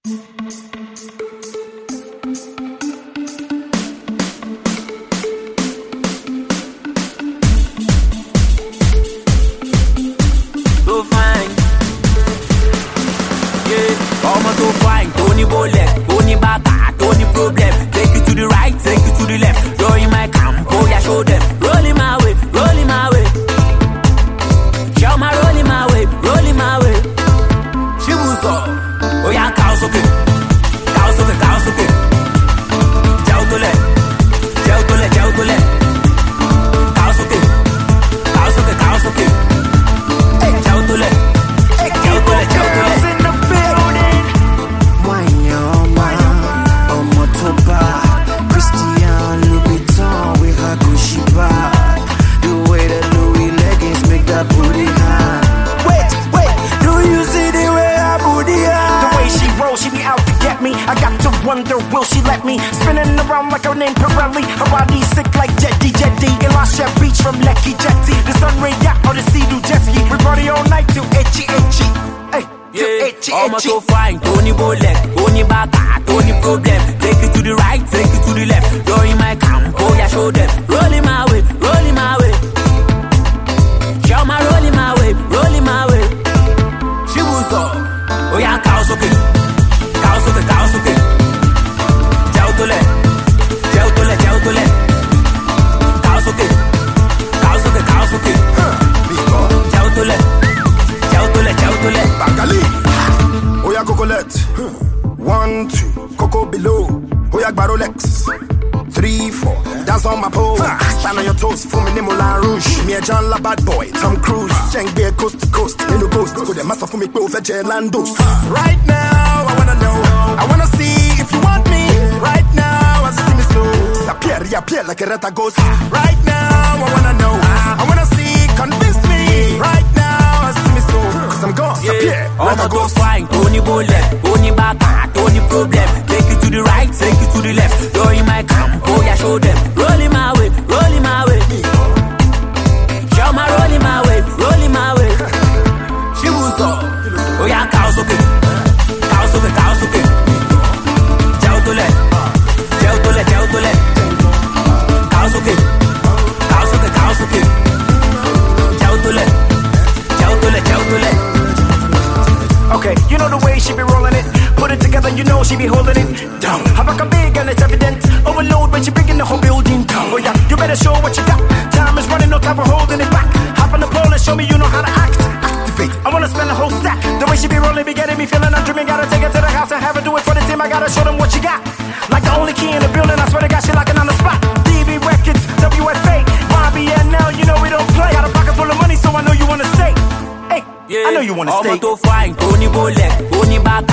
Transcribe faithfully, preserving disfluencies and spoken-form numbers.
Right now, I wanna know, I wanna see if you want me. Right now, as you see me slow, disappear, reappear like a rata ghost. Right now, I wanna know, I wanna see, convince me. Right now, as you see me slow, cause I'm gone, disappear, yeah. rata ghost. Fine, Tony Bullet, Tony Baka, Tony Problem. Take it to the right, take it to the left. You're in my camp, oh yeah, show them. Rolling my way, rolling my way. Show my rolling my way, rolling my way. She was up. Oh yeah, cows okay, cows okay, cows okay. Ciao to let, ciao to let, ciao to let. Cows okay, cows okay, cows okay. Ciao to let, ciao to let, ciao to let. Okay, you know the way she be rolling it. Put it together, you know she be holding it down. How back a big and it's evident. Overload when she bringing the whole building down. Oh yeah, you better show what you got. Time is running, no time for holding it back. Hop on the pole and show me you know how to act. Activate, I wanna spend the whole stack. The way she be rolling be getting me feeling I'm dreaming. Gotta take her to the house and have her do it for the team. I gotta show them what she got. Like the only key in the building, I swear to God she locking on the spot. D B Records, W F A, Y B N L, you know we don't play. Got a pocket full of money so I know you wanna stay. Hey, yeah. I know you wanna All stay. to fine, Tony Bullet, Tony Baka,